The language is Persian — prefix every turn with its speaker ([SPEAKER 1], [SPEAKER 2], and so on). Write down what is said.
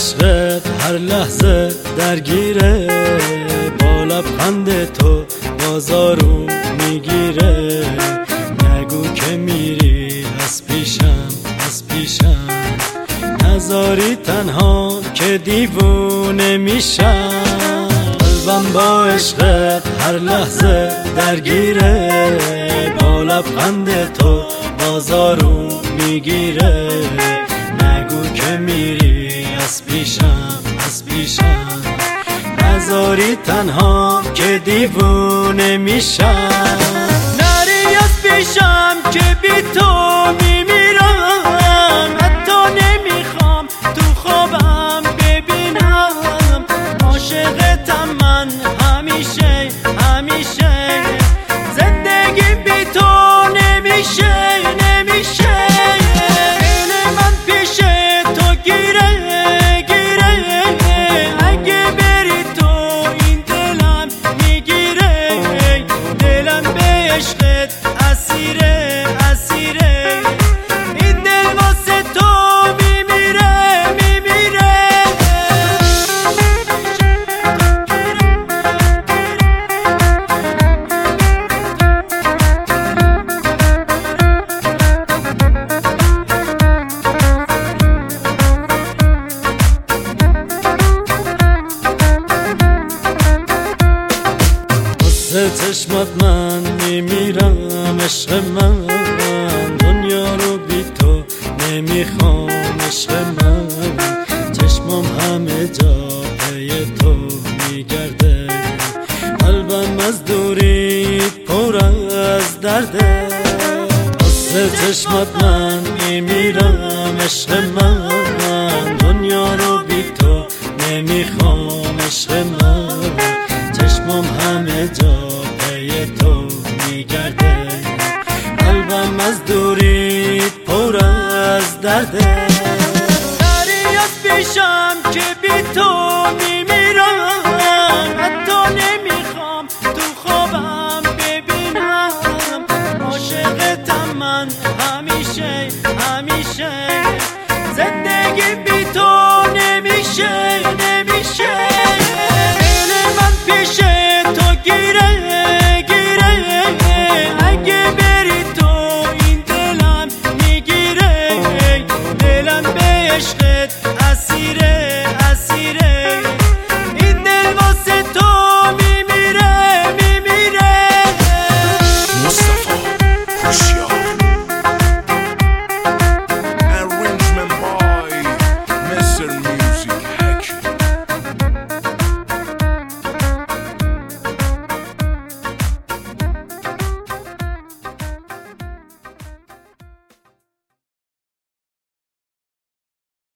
[SPEAKER 1] عشقت هر لحظه درگیره، با لبخند تو بازارو میگیره. نگو که میری از پیشم نذاری تنها که دیوونه میشم. قلبم با عشقت هر لحظه درگیره، با لبخند تو بازارو میگیره. نگو که میری از پیشم نذاری تنها که دیوونه میشم. نری از پیشم که بی تو میمیرم، حتی نمیخوام تو خوابم ببینم. عاشقتم من همیشه زندگی بی تو نمیشه. دل من پیش تو گیره، اگه بری تو این دلم میگیره. دلم به عشقت اسیره، این دل واسه تو میمیره. چشمات من میمیرم عشق من، دنیا رو بی تو نمیخوام عشق من. چشمم همه جا پی تو میگرده، قلبم از دوری پر از درده. واسه چشمات من میمیرم عشق من، دنیا رو بی تو نمیخوام عشق من. چشمم همه جا پی تو میگرده، قلبم از دوری پر از درده.